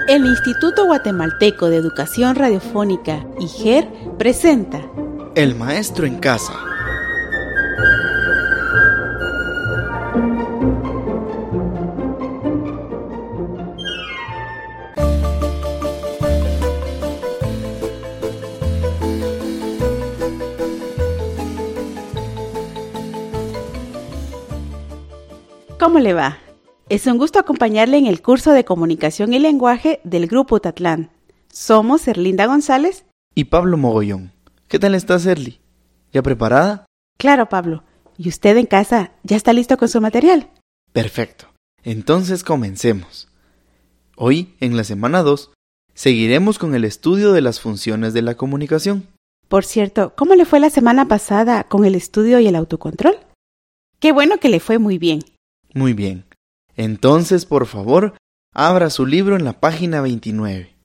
El Instituto Guatemalteco de Educación Radiofónica, IGER, presenta El Maestro en Casa. ¿Cómo le va? Es un gusto acompañarle en el curso de Comunicación y Lenguaje del Grupo Utatlán. Somos Erlinda González y Pablo Mogollón. ¿Qué tal estás, Erli? ¿Ya preparada? Claro, Pablo. ¿Y usted en casa ya está listo con su material? Perfecto. Entonces comencemos. Hoy, en la semana 2, seguiremos con el estudio de las funciones de la comunicación. Por cierto, ¿cómo le fue la semana pasada con el estudio y el autocontrol? Qué bueno que le fue muy bien. Muy bien. Entonces, por favor, abra su libro en la página 29.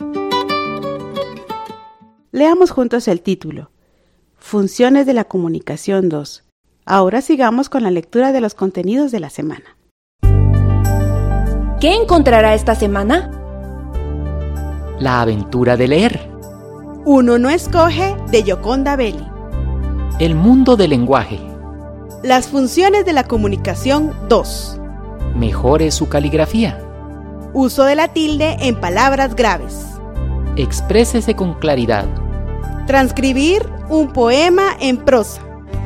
Leamos juntos el título. Funciones de la comunicación 2. Ahora sigamos con la lectura de los contenidos de la semana. ¿Qué encontrará esta semana? La aventura de leer. Uno no escoge, de Gioconda Belli. El mundo del lenguaje. Las funciones de la comunicación 2. Mejore su caligrafía. Uso de la tilde en palabras graves. Exprésese con claridad. Transcribir un poema en prosa.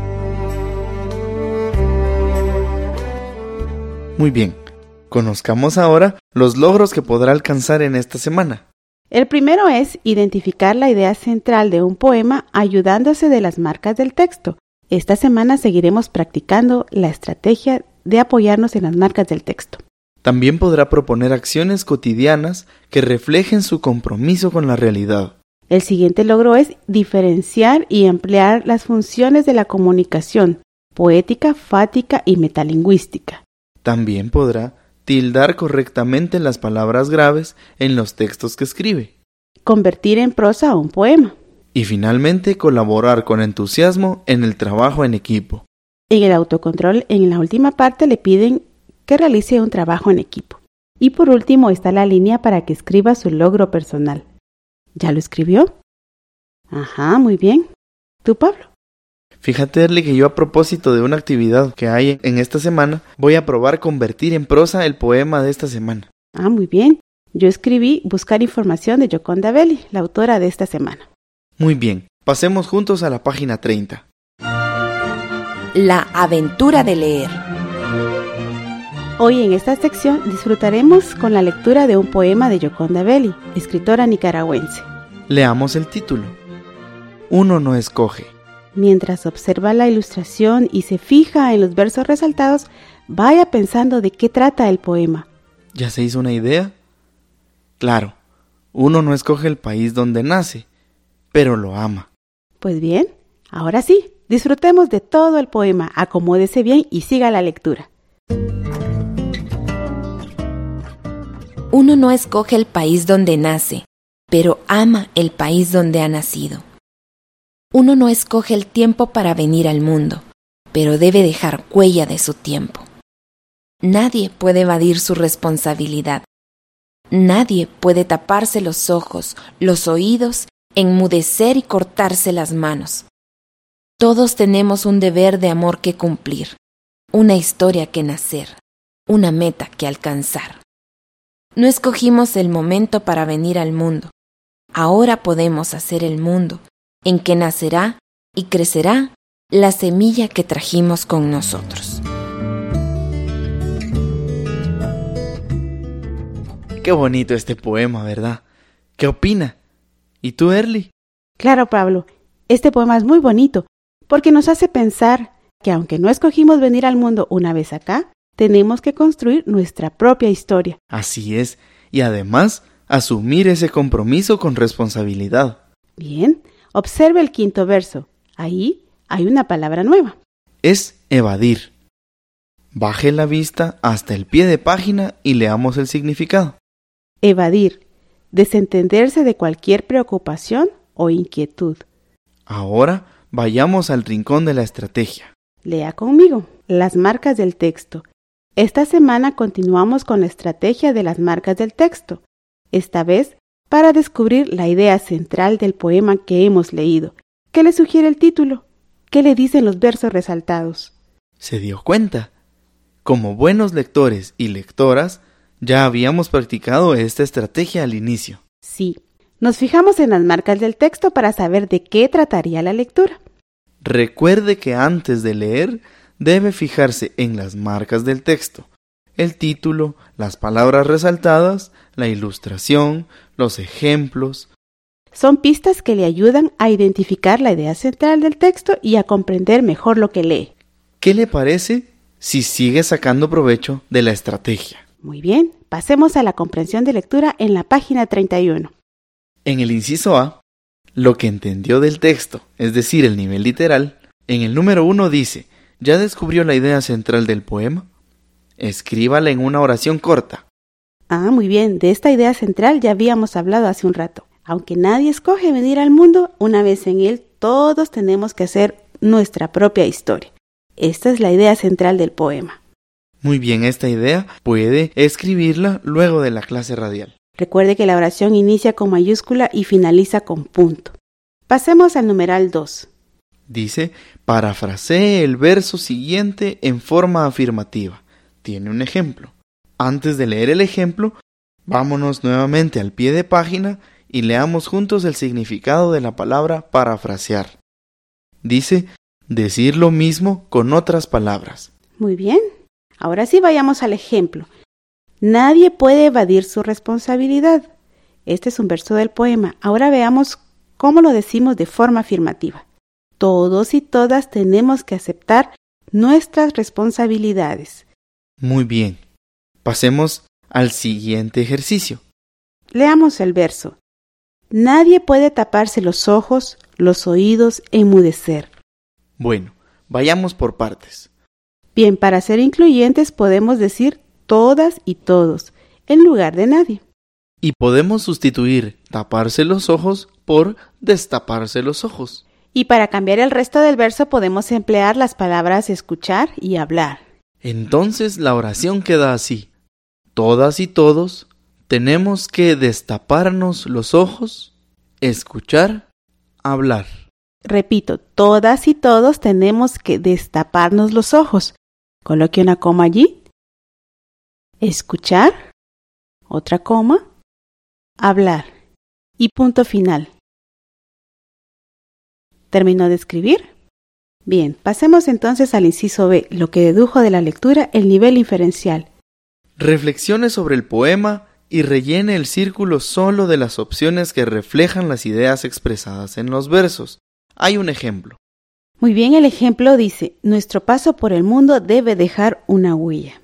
Muy bien. Conozcamos ahora los logros que podrá alcanzar en esta semana. El primero es identificar la idea central de un poema ayudándose de las marcas del texto. Esta semana seguiremos practicando la estrategia de apoyarnos en las marcas del texto. También podrá proponer acciones cotidianas que reflejen su compromiso con la realidad. El siguiente logro es diferenciar y emplear las funciones de la comunicación, poética, fática y metalingüística. También podrá tildar correctamente las palabras graves en los textos que escribe. Convertir en prosa un poema. Y finalmente colaborar con entusiasmo en el trabajo en equipo. En el autocontrol, en la última parte, le piden que realice un trabajo en equipo. Y por último está la línea para que escriba su logro personal. ¿Ya lo escribió? Ajá, muy bien. ¿Tú, Pablo? Fíjate, Erly, que yo a propósito de una actividad que hay en esta semana, voy a probar convertir en prosa el poema de esta semana. Ah, muy bien. Yo escribí Buscar información de Gioconda Belli, la autora de esta semana. Muy bien. Pasemos juntos a la página 30. La aventura de leer. Hoy en esta sección disfrutaremos con la lectura de un poema de Gioconda Belli, escritora nicaragüense. Leamos el título. Uno no escoge. Mientras observa la ilustración y se fija en los versos resaltados, vaya pensando de qué trata el poema. ¿Ya se hizo una idea? Claro, uno no escoge el país donde nace, pero lo ama. Pues bien, ahora sí, disfrutemos de todo el poema, acomódese bien y siga la lectura. Uno no escoge el país donde nace, pero ama el país donde ha nacido. Uno no escoge el tiempo para venir al mundo, pero debe dejar huella de su tiempo. Nadie puede evadir su responsabilidad. Nadie puede taparse los ojos, los oídos, enmudecer y cortarse las manos. Todos tenemos un deber de amor que cumplir, una historia que nacer, una meta que alcanzar. No escogimos el momento para venir al mundo. Ahora podemos hacer el mundo en que nacerá y crecerá la semilla que trajimos con nosotros. Qué bonito este poema, ¿verdad? ¿Qué opina? ¿Y tú, Erly? Claro, Pablo, este poema es muy bonito porque nos hace pensar que aunque no escogimos venir al mundo una vez acá, tenemos que construir nuestra propia historia. Así es, y además asumir ese compromiso con responsabilidad. Bien, observe el quinto verso. Ahí hay una palabra nueva. Es evadir. Baje la vista hasta el pie de página y leamos el significado. Evadir, desentenderse de cualquier preocupación o inquietud. Ahora vayamos al rincón de la estrategia. Lea conmigo las marcas del texto. Esta semana continuamos con la estrategia de las marcas del texto. esta vez para descubrir la idea central del poema que hemos leído. ¿Qué le sugiere el título? ¿Qué le dicen los versos resaltados? ¿Se dio cuenta? Como buenos lectores y lectoras, ya habíamos practicado esta estrategia al inicio. Sí, nos fijamos en las marcas del texto para saber de qué trataría la lectura. Recuerde que antes de leer, debe fijarse en las marcas del texto, el título, las palabras resaltadas, la ilustración, los ejemplos. Son pistas que le ayudan a identificar la idea central del texto y a comprender mejor lo que lee. ¿Qué le parece si sigue sacando provecho de la estrategia? Muy bien, pasemos a la comprensión de lectura en la página 31. En el inciso A, lo que entendió del texto, es decir, el nivel literal, en el número 1 dice, ¿ya descubrió la idea central del poema? Escríbala en una oración corta. Muy bien, de esta idea central ya habíamos hablado hace un rato. Aunque nadie escoge venir al mundo, una vez en él, todos tenemos que hacer nuestra propia historia. Esta es la idea central del poema. Muy bien, esta idea puede escribirla luego de la clase radial. Recuerde que la oración inicia con mayúscula y finaliza con punto. Pasemos al numeral 2. Dice, parafrasee el verso siguiente en forma afirmativa. Tiene un ejemplo. Antes de leer el ejemplo, vámonos nuevamente al pie de página y leamos juntos el significado de la palabra parafrasear. Dice, decir lo mismo con otras palabras. Muy bien. Ahora sí vayamos al ejemplo. Nadie puede evadir su responsabilidad. Este es un verso del poema. Ahora veamos cómo lo decimos de forma afirmativa. Todos y todas tenemos que aceptar nuestras responsabilidades. Muy bien. Pasemos al siguiente ejercicio. Leamos el verso. Nadie puede taparse los ojos, los oídos, enmudecer. Bueno, vayamos por partes. Bien, para ser incluyentes podemos decir todas y todos, en lugar de nadie. Y podemos sustituir taparse los ojos por destaparse los ojos. Y para cambiar el resto del verso podemos emplear las palabras escuchar y hablar. Entonces la oración queda así. Todas y todos tenemos que destaparnos los ojos, escuchar, hablar. Repito, todas y todos tenemos que destaparnos los ojos. Coloque una coma allí. Escuchar, otra coma, hablar y punto final. ¿Terminó de escribir? Bien, pasemos entonces al inciso B, lo que dedujo de la lectura el nivel inferencial. Reflexione sobre el poema y rellene el círculo solo de las opciones que reflejan las ideas expresadas en los versos. Hay un ejemplo. Muy bien, el ejemplo dice, nuestro paso por el mundo debe dejar una huella.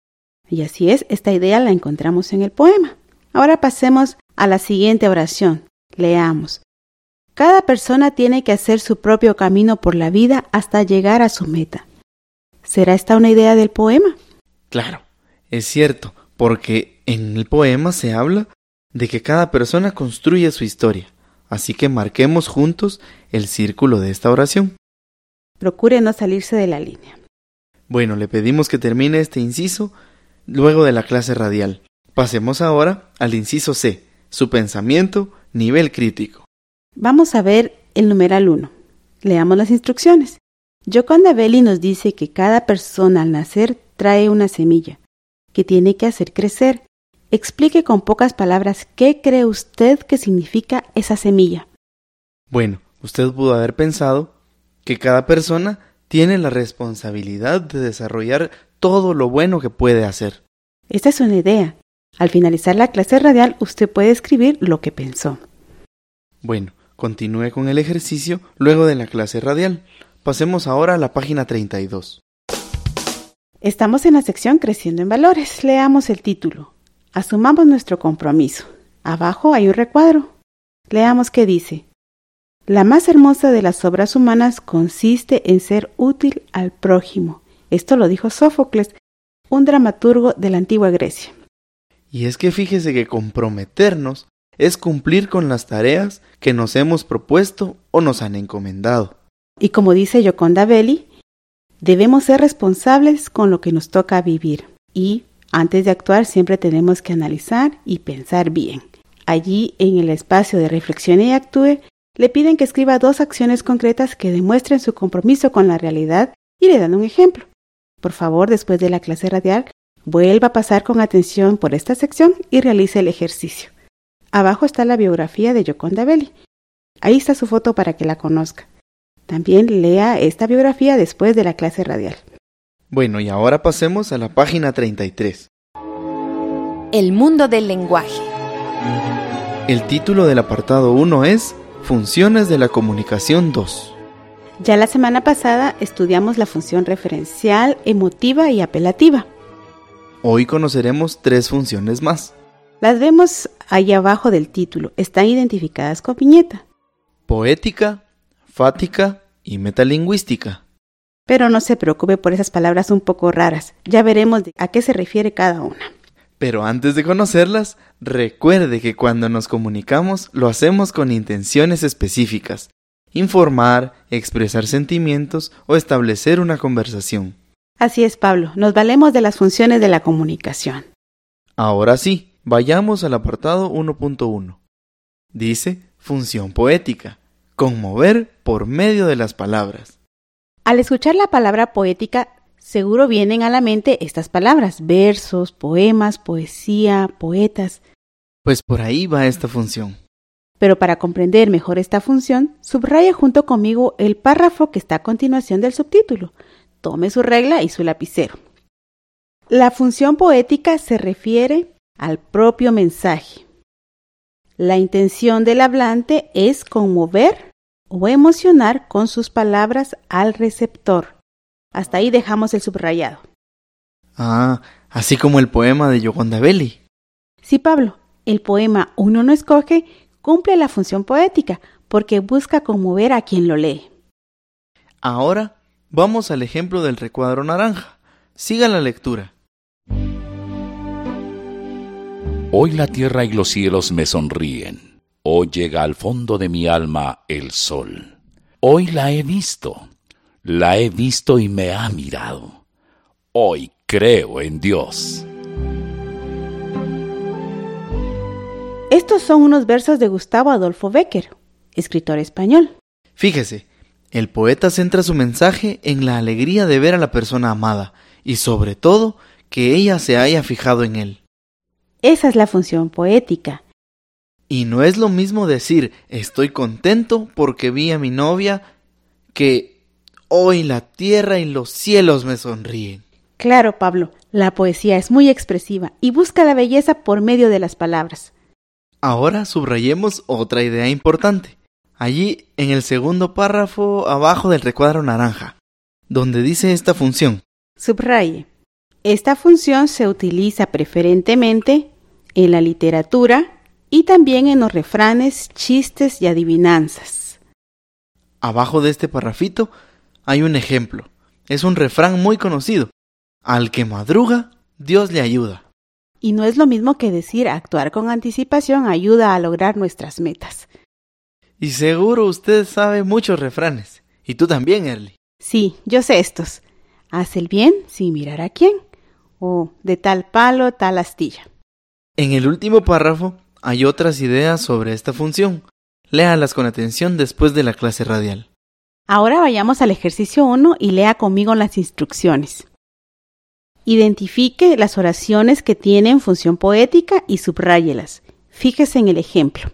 Y así es, esta idea la encontramos en el poema. Ahora pasemos a la siguiente oración. Leamos. Cada persona tiene que hacer su propio camino por la vida hasta llegar a su meta. ¿Será esta una idea del poema? Claro, es cierto, porque en el poema se habla de que cada persona construye su historia. Así que marquemos juntos el círculo de esta oración. Procure no salirse de la línea. Bueno, le pedimos que termine este inciso luego de la clase radial. Pasemos ahora al inciso C, su pensamiento, nivel crítico. Vamos a ver el numeral 1. Leamos las instrucciones. Gioconda Belli nos dice que cada persona al nacer trae una semilla, que tiene que hacer crecer. Explique con pocas palabras qué cree usted que significa esa semilla. Bueno, usted pudo haber pensado que cada persona tiene la responsabilidad de desarrollar todo lo bueno que puede hacer. Esta es una idea. Al finalizar la clase radial, usted puede escribir lo que pensó. Bueno, continúe con el ejercicio luego de la clase radial. Pasemos ahora a la página 32. Estamos en la sección Creciendo en Valores. Leamos el título. Asumamos nuestro compromiso. Abajo hay un recuadro. Leamos qué dice. La más hermosa de las obras humanas consiste en ser útil al prójimo. Esto lo dijo Sófocles, un dramaturgo de la antigua Grecia. Y es que fíjese que comprometernos es cumplir con las tareas que nos hemos propuesto o nos han encomendado. Y como dice Gioconda Belli, debemos ser responsables con lo que nos toca vivir. Y antes de actuar siempre tenemos que analizar y pensar bien. Allí, en el espacio de Reflexione y Actúe, le piden que escriba 2 acciones concretas que demuestren su compromiso con la realidad y le dan un ejemplo. Por favor, después de la clase radial, vuelva a pasar con atención por esta sección y realice el ejercicio. Abajo está la biografía de Gioconda Belli. Ahí está su foto para que la conozca. También lea esta biografía después de la clase radial. Bueno, y ahora pasemos a la página 33. El mundo del lenguaje. El título del apartado 1 es Funciones de la comunicación 2. Ya la semana pasada estudiamos la función referencial, emotiva y apelativa. Hoy conoceremos 3 funciones más. Las vemos ahí abajo del título. Están identificadas con viñeta. Poética, fática y metalingüística. Pero no se preocupe por esas palabras un poco raras. Ya veremos a qué se refiere cada una. Pero antes de conocerlas, recuerde que cuando nos comunicamos lo hacemos con intenciones específicas. Informar, expresar sentimientos o establecer una conversación. Así es, Pablo. Nos valemos de las funciones de la comunicación. Ahora sí, vayamos al apartado 1.1. Dice función poética. Conmover por medio de las palabras. Al escuchar la palabra poética, seguro vienen a la mente estas palabras: versos, poemas, poesía, poetas. Pues por ahí va esta función. Pero para comprender mejor esta función, subraya junto conmigo el párrafo que está a continuación del subtítulo. Tome su regla y su lapicero. La función poética se refiere al propio mensaje. La intención del hablante es conmover o emocionar con sus palabras al receptor. Hasta ahí dejamos el subrayado. Ah, así como el poema de Gioconda Belli. Sí, Pablo, el poema Uno no escoge cumple la función poética porque busca conmover a quien lo lee. Ahora vamos al ejemplo del recuadro naranja. Siga la lectura. Hoy la tierra y los cielos me sonríen. Hoy llega al fondo de mi alma el sol. Hoy la he visto y me ha mirado. Hoy creo en Dios. Estos son unos versos de Gustavo Adolfo Bécquer, escritor español. Fíjese, el poeta centra su mensaje en la alegría de ver a la persona amada y sobre todo que ella se haya fijado en él. Esa es la función poética. Y no es lo mismo decir estoy contento porque vi a mi novia que hoy la tierra y los cielos me sonríen. Claro, Pablo, la poesía es muy expresiva y busca la belleza por medio de las palabras. Ahora subrayemos otra idea importante. Allí en el segundo párrafo abajo del recuadro naranja, donde dice esta función. Subraye. Esta función se utiliza preferentemente en la literatura y también en los refranes, chistes y adivinanzas. Abajo de este parrafito hay un ejemplo. Es un refrán muy conocido. Al que madruga, Dios le ayuda. Y no es lo mismo que decir actuar con anticipación ayuda a lograr nuestras metas. Y seguro usted sabe muchos refranes. Y tú también, Erly. Sí, yo sé estos. Haz el bien sin mirar a quién. O de tal palo, tal astilla. En el último párrafo hay otras ideas sobre esta función. Léalas con atención después de la clase radial. Ahora vayamos al ejercicio 1 y lea conmigo las instrucciones. Identifique las oraciones que tienen función poética y subráyelas. Fíjese en el ejemplo.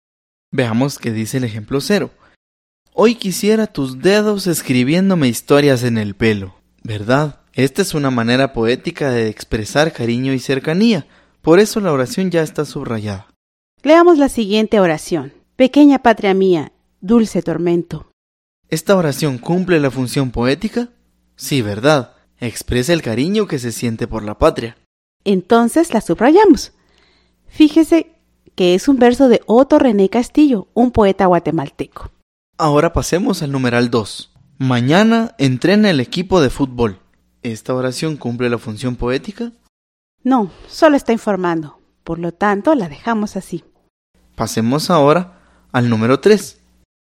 Veamos qué dice el ejemplo 0. Hoy quisiera tus dedos escribiéndome historias en el pelo. ¿Verdad? Esta es una manera poética de expresar cariño y cercanía. Por eso la oración ya está subrayada. Leamos la siguiente oración. Pequeña patria mía, dulce tormento. ¿Esta oración cumple la función poética? Sí, ¿verdad? Expresa el cariño que se siente por la patria. Entonces la subrayamos. Fíjese que es un verso de Otto René Castillo, un poeta guatemalteco. Ahora pasemos al numeral 2. Mañana entrena el equipo de fútbol. ¿Esta oración cumple la función poética? No, solo está informando. Por lo tanto, la dejamos así. Pasemos ahora al número 3.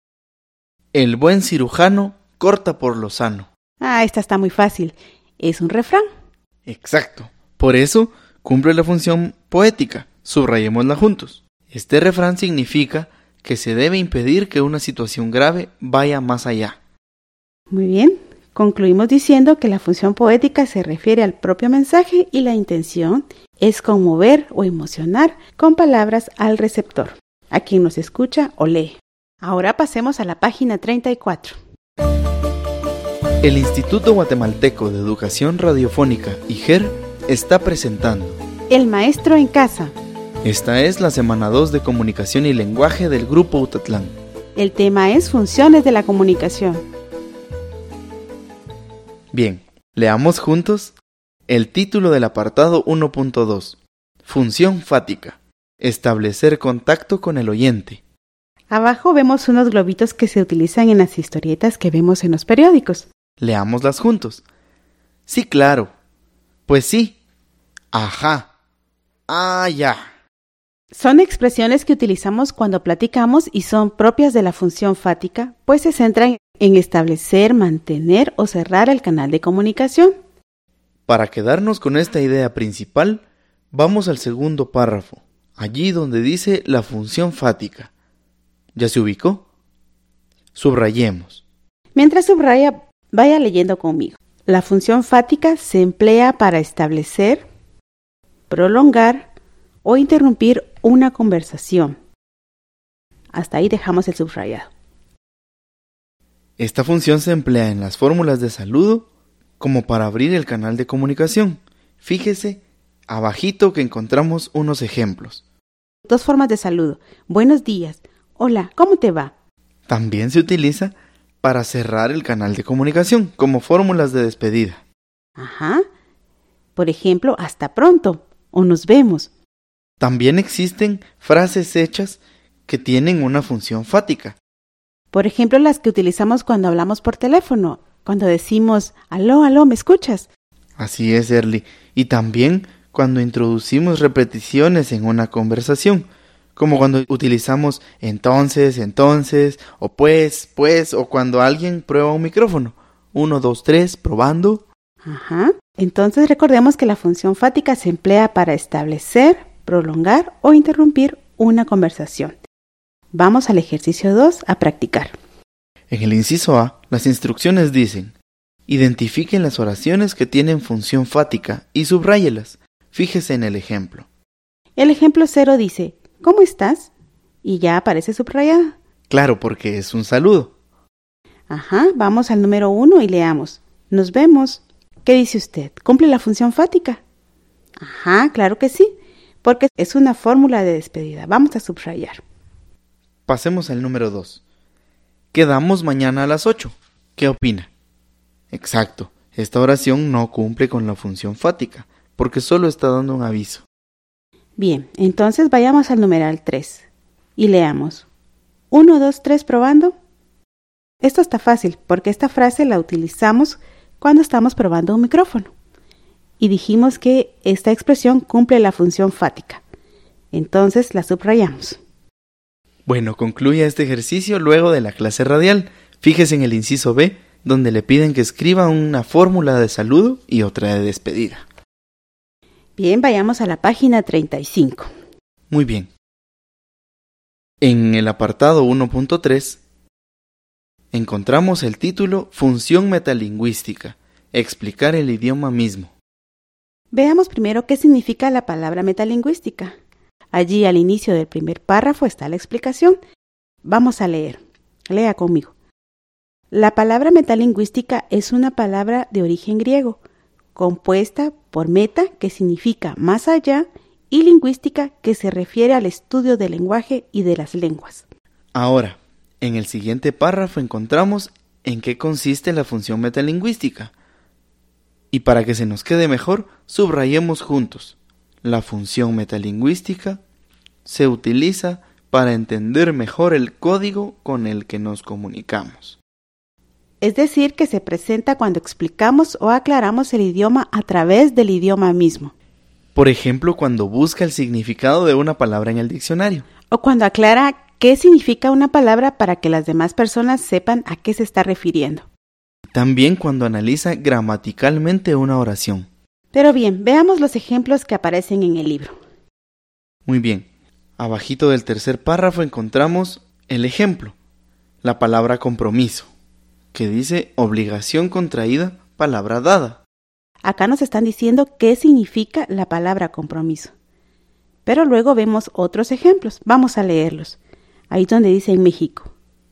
El buen cirujano corta por lo sano. Esta está muy fácil. Es un refrán. Exacto. Por eso cumple la función poética. Subrayémosla juntos. Este refrán significa que se debe impedir que una situación grave vaya más allá. Muy bien, concluimos diciendo que la función poética se refiere al propio mensaje y la intención es conmover o emocionar con palabras al receptor, a quien nos escucha o lee. Ahora pasemos a la página 34. El Instituto Guatemalteco de Educación Radiofónica, IGER, está presentando El maestro en casa. Esta es la semana 2 de Comunicación y Lenguaje del Grupo Utatlán. El tema es funciones de la comunicación. Bien, leamos juntos el título del apartado 1.2. Función fática. Establecer contacto con el oyente. Abajo vemos unos globitos que se utilizan en las historietas que vemos en los periódicos. Leámoslas juntos. Sí, claro. Pues sí. Ajá. Ah, ya. Son expresiones que utilizamos cuando platicamos y son propias de la función fática, pues se centran en establecer, mantener o cerrar el canal de comunicación. Para quedarnos con esta idea principal, vamos al segundo párrafo, allí donde dice la función fática. ¿Ya se ubicó? Subrayemos. Mientras subraya, vaya leyendo conmigo. La función fática se emplea para establecer, prolongar o interrumpir una conversación. Hasta ahí dejamos el subrayado. Esta función se emplea en las fórmulas de saludo como para abrir el canal de comunicación. Fíjese, abajito que encontramos unos ejemplos. Dos formas de saludo. Buenos días. Hola, ¿cómo te va? También se utiliza para cerrar el canal de comunicación como fórmulas de despedida. Ajá. Por ejemplo, hasta pronto o nos vemos. También existen frases hechas que tienen una función fática. Por ejemplo, las que utilizamos cuando hablamos por teléfono, cuando decimos, aló, aló, ¿me escuchas? Así es, Erly. Y también cuando introducimos repeticiones en una conversación, como cuando utilizamos entonces, o pues, o cuando alguien prueba un micrófono. 1, 2, 3, probando. Ajá. Entonces recordemos que la función fática se emplea para establecer, prolongar o interrumpir una conversación. Vamos al ejercicio 2 a practicar. En el inciso A, las instrucciones dicen: identifiquen las oraciones que tienen función fática y subráyelas. Fíjese en el ejemplo. El ejemplo 0 dice, ¿cómo estás? Y ya aparece subrayada. Claro, porque es un saludo. Ajá, vamos al número 1 y leamos. Nos vemos. ¿Qué dice usted? ¿Cumple la función fática? Ajá, claro que sí, porque es una fórmula de despedida. Vamos a subrayar. Pasemos al número 2. Quedamos mañana a las 8. ¿Qué opina? Exacto, esta oración no cumple con la función fática, porque solo está dando un aviso. Bien, entonces vayamos al numeral 3 y leamos. 1, 2, 3, probando. Esto está fácil, porque esta frase la utilizamos cuando estamos probando un micrófono. Y dijimos que esta expresión cumple la función fática. Entonces la subrayamos. Bueno, concluya este ejercicio luego de la clase radial. Fíjese en el inciso B, donde le piden que escriba una fórmula de saludo y otra de despedida. Bien, vayamos a la página 35. Muy bien. En el apartado 1.3 encontramos el título Función metalingüística, explicar el idioma mismo. Veamos primero qué significa la palabra metalingüística. Allí al inicio del primer párrafo está la explicación. Vamos a leer. Lea conmigo. La palabra metalingüística es una palabra de origen griego, compuesta por meta, que significa más allá, y lingüística, que se refiere al estudio del lenguaje y de las lenguas. Ahora, en el siguiente párrafo encontramos en qué consiste la función metalingüística. Y para que se nos quede mejor, subrayemos juntos. La función metalingüística se utiliza para entender mejor el código con el que nos comunicamos. Es decir, que se presenta cuando explicamos o aclaramos el idioma a través del idioma mismo. Por ejemplo, cuando busca el significado de una palabra en el diccionario. O cuando aclara qué significa una palabra para que las demás personas sepan a qué se está refiriendo. También cuando analiza gramaticalmente una oración. Pero bien, veamos los ejemplos que aparecen en el libro. Muy bien. Abajito del tercer párrafo encontramos el ejemplo, la palabra compromiso, que dice obligación contraída, palabra dada. Acá nos están diciendo qué significa la palabra compromiso. Pero luego vemos otros ejemplos. Vamos a leerlos. Ahí donde dice en México.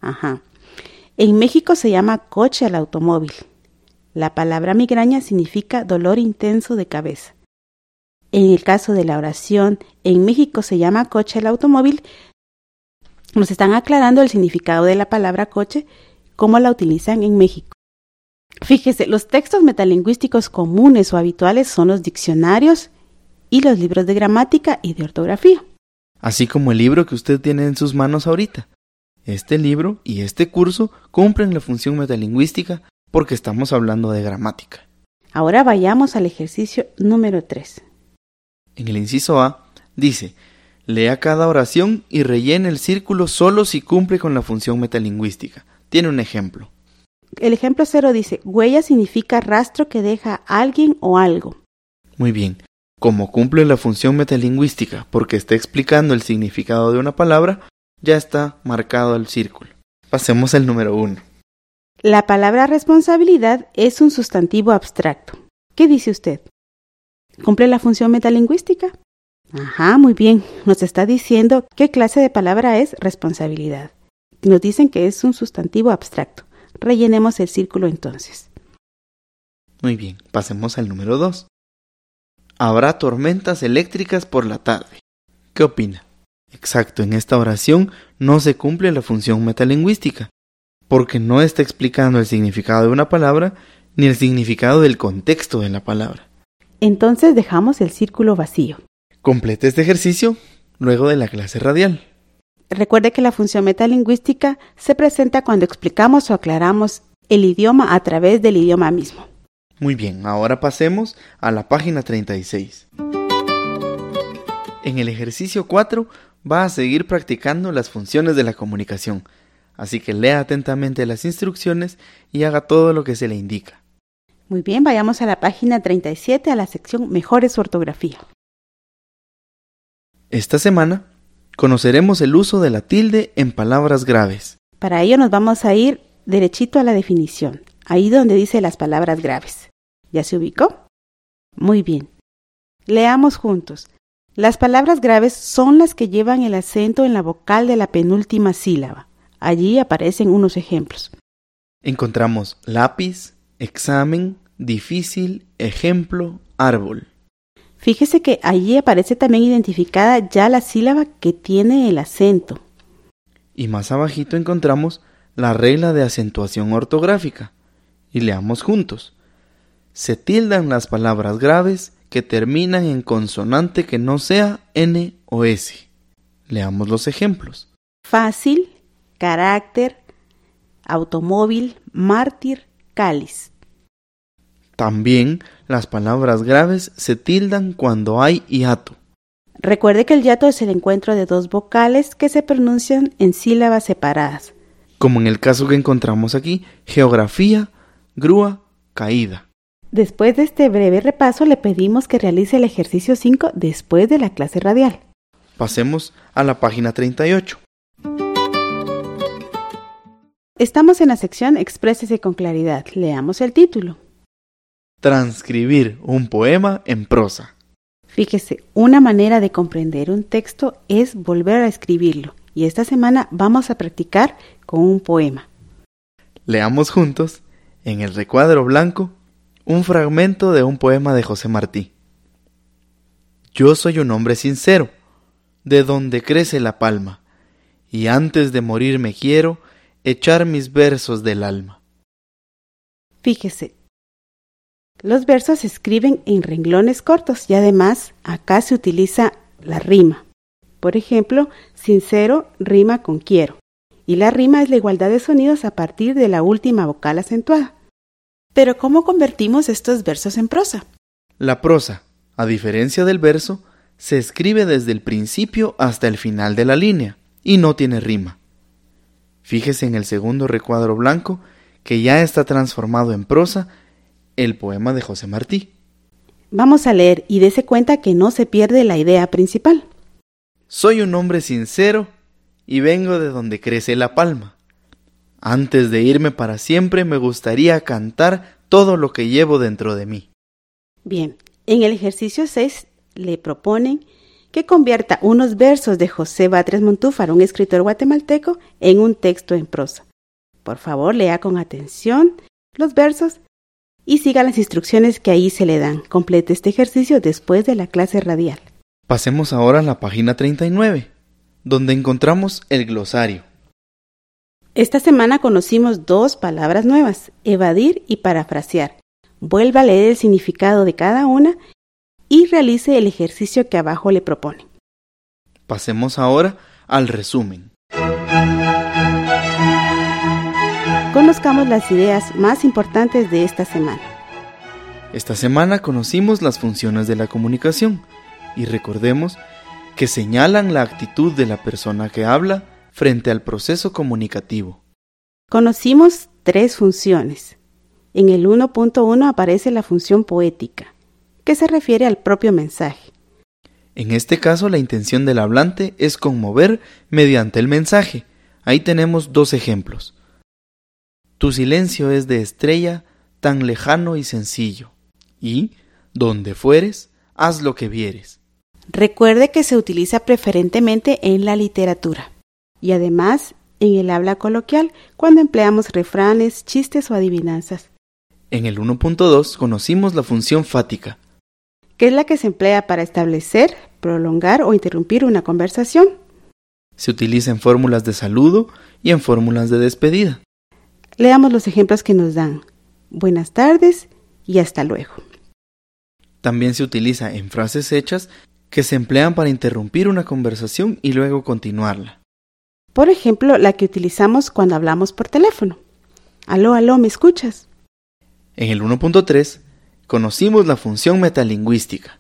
En México se llama coche al automóvil. La palabra migraña significa dolor intenso de cabeza. En el caso de la oración, en México se llama coche al automóvil, nos están aclarando el significado de la palabra coche, cómo la utilizan en México. Fíjese, los textos metalingüísticos comunes o habituales son los diccionarios y los libros de gramática y de ortografía. Así como el libro que usted tiene en sus manos ahorita. Este libro y este curso cumplen la función metalingüística porque estamos hablando de gramática. Ahora vayamos al ejercicio número 3. En el inciso A dice, lea cada oración y rellene el círculo solo si cumple con la función metalingüística. Tiene un ejemplo. El ejemplo 0 dice, huella significa rastro que deja alguien o algo. Muy bien. Como cumple la función metalingüística porque está explicando el significado de una palabra, ya está marcado el círculo. Pasemos al número 1. La palabra responsabilidad es un sustantivo abstracto. ¿Qué dice usted? ¿Cumple la función metalingüística? Muy bien. Nos está diciendo qué clase de palabra es responsabilidad. Nos dicen que es un sustantivo abstracto. Rellenemos el círculo entonces. Muy bien. Pasemos al número 2. Habrá tormentas eléctricas por la tarde. ¿Qué opina? Exacto, en esta oración no se cumple la función metalingüística, porque no está explicando el significado de una palabra ni el significado del contexto de la palabra. Entonces dejamos el círculo vacío. Complete este ejercicio luego de la clase radial. Recuerde que la función metalingüística se presenta cuando explicamos o aclaramos el idioma a través del idioma mismo. Muy bien, ahora pasemos a la página 36. En el ejercicio 4 va a seguir practicando las funciones de la comunicación, así que lea atentamente las instrucciones y haga todo lo que se le indica. Muy bien, vayamos a la página 37, a la sección Mejore su ortografía. Esta semana conoceremos el uso de la tilde en palabras graves. Para ello nos vamos a ir derechito a la definición, ahí donde dice las palabras graves. ¿Ya se ubicó? Muy bien. Leamos juntos. Las palabras graves son las que llevan el acento en la vocal de la penúltima sílaba. Allí aparecen unos ejemplos. Encontramos lápiz, examen, difícil, ejemplo, árbol. Fíjese que allí aparece también identificada ya la sílaba que tiene el acento. Y más abajito encontramos la regla de acentuación ortográfica. Y leamos juntos. Se tildan las palabras graves que terminan en consonante que no sea N o S. Leamos los ejemplos. Fácil, carácter, automóvil, mártir, cáliz. También las palabras graves se tildan cuando hay hiato. Recuerde que el hiato es el encuentro de dos vocales que se pronuncian en sílabas separadas. Como en el caso que encontramos aquí, geografía, grúa, caída. Después de este breve repaso, le pedimos que realice el ejercicio 5 después de la clase radial. Pasemos a la página 38. Estamos en la sección Exprésese con claridad. Leamos el título. Transcribir un poema en prosa. Fíjese, una manera de comprender un texto es volver a escribirlo. Y esta semana vamos a practicar con un poema. Leamos juntos, en el recuadro blanco, un fragmento de un poema de José Martí. Yo soy un hombre sincero, de donde crece la palma, y antes de morir me quiero echar mis versos del alma. Fíjese, los versos se escriben en renglones cortos y además acá se utiliza la rima. Por ejemplo, sincero rima con quiero, y la rima es la igualdad de sonidos a partir de la última vocal acentuada. Pero ¿cómo convertimos estos versos en prosa? La prosa, a diferencia del verso, se escribe desde el principio hasta el final de la línea y no tiene rima. Fíjese en el segundo recuadro blanco que ya está transformado en prosa el poema de José Martí. Vamos a leer y dése cuenta que no se pierde la idea principal. Soy un hombre sincero y vengo de donde crece la palma. Antes de irme para siempre me gustaría cantar todo lo que llevo dentro de mí. Bien, en el ejercicio 6 le proponen que convierta unos versos de José Batres Montúfar, un escritor guatemalteco, en un texto en prosa. Por favor, lea con atención los versos y siga las instrucciones que ahí se le dan. Complete este ejercicio después de la clase radial. Pasemos ahora a la página 39, donde encontramos el glosario. Esta semana conocimos 2 palabras nuevas, evadir y parafrasear. Vuelva a leer el significado de cada una y realice el ejercicio que abajo le propone. Pasemos ahora al resumen. Conozcamos las ideas más importantes de esta semana. Esta semana conocimos las funciones de la comunicación y recordemos que señalan la actitud de la persona que habla frente al proceso comunicativo. Conocimos 3 funciones. En el 1.1 aparece la función poética, que se refiere al propio mensaje. En este caso, la intención del hablante es conmover mediante el mensaje. Ahí tenemos 2 ejemplos. Tu silencio es de estrella, tan lejano y sencillo. Y, donde fueres, haz lo que vieres. Recuerde que se utiliza preferentemente en la literatura y además en el habla coloquial cuando empleamos refranes, chistes o adivinanzas. En el 1.2 conocimos la función fática, que es la que se emplea para establecer, prolongar o interrumpir una conversación. Se utiliza en fórmulas de saludo y en fórmulas de despedida. Leamos los ejemplos que nos dan. Buenas tardes y hasta luego. También se utiliza en frases hechas que se emplean para interrumpir una conversación y luego continuarla. Por ejemplo, la que utilizamos cuando hablamos por teléfono. Aló, aló, ¿me escuchas? En el 1.3 conocimos la función metalingüística,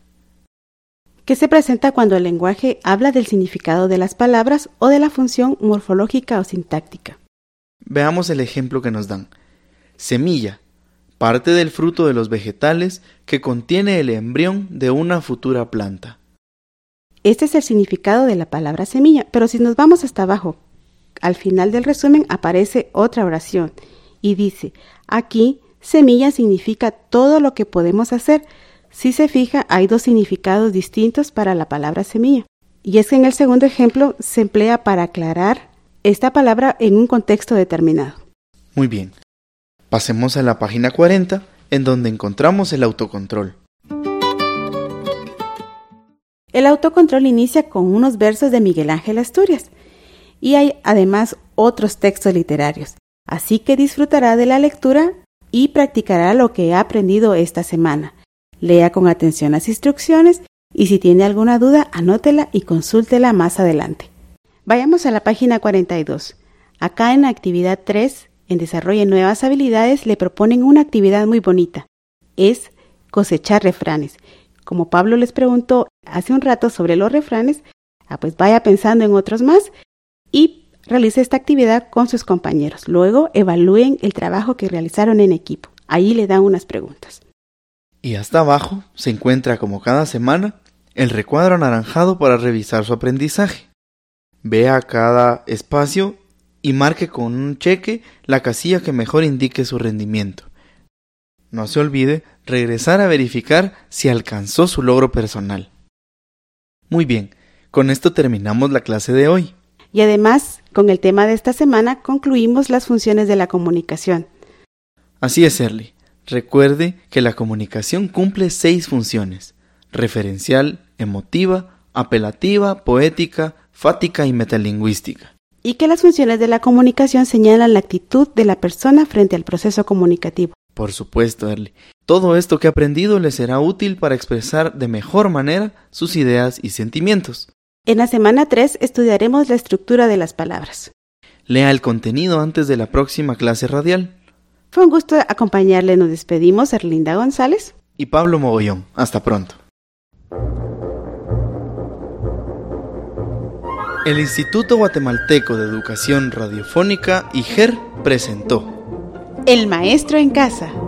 que se presenta cuando el lenguaje habla del significado de las palabras o de la función morfológica o sintáctica. Veamos el ejemplo que nos dan. Semilla, parte del fruto de los vegetales que contiene el embrión de una futura planta. Este es el significado de la palabra semilla, pero si nos vamos hasta abajo, al final del resumen aparece otra oración y dice, aquí semilla significa todo lo que podemos hacer. Si se fija, hay 2 significados distintos para la palabra semilla. Y es que en el segundo ejemplo se emplea para aclarar esta palabra en un contexto determinado. Muy bien. Pasemos a la página 40, en donde encontramos el autocontrol. El autocontrol inicia con unos versos de Miguel Ángel Asturias y hay además otros textos literarios. Así que disfrutará de la lectura y practicará lo que ha aprendido esta semana. Lea con atención las instrucciones y si tiene alguna duda, anótela y consúltela más adelante. Vayamos a la página 42. Acá en la actividad 3, en Desarrolle Nuevas Habilidades, le proponen una actividad muy bonita. Es cosechar refranes. Como Pablo les preguntó hace un rato sobre los refranes, pues vaya pensando en otros más y realice esta actividad con sus compañeros. Luego evalúen el trabajo que realizaron en equipo. Ahí le dan unas preguntas. Y hasta abajo se encuentra, como cada semana, el recuadro anaranjado para revisar su aprendizaje. Vea cada espacio y marque con un cheque la casilla que mejor indique su rendimiento. No se olvide regresar a verificar si alcanzó su logro personal. Muy bien, con esto terminamos la clase de hoy. Y además, con el tema de esta semana, concluimos las funciones de la comunicación. Así es, Erly. Recuerde que la comunicación cumple 6 funciones: referencial, emotiva, apelativa, poética, fática y metalingüística. Y que las funciones de la comunicación señalan la actitud de la persona frente al proceso comunicativo. Por supuesto, Erly. Todo esto que ha aprendido le será útil para expresar de mejor manera sus ideas y sentimientos. En la semana 3 estudiaremos la estructura de las palabras. Lea el contenido antes de la próxima clase radial. Fue un gusto acompañarle. Nos despedimos, Erlinda González y Pablo Mogollón. Hasta pronto. El Instituto Guatemalteco de Educación Radiofónica, IGER, presentó El Maestro en Casa.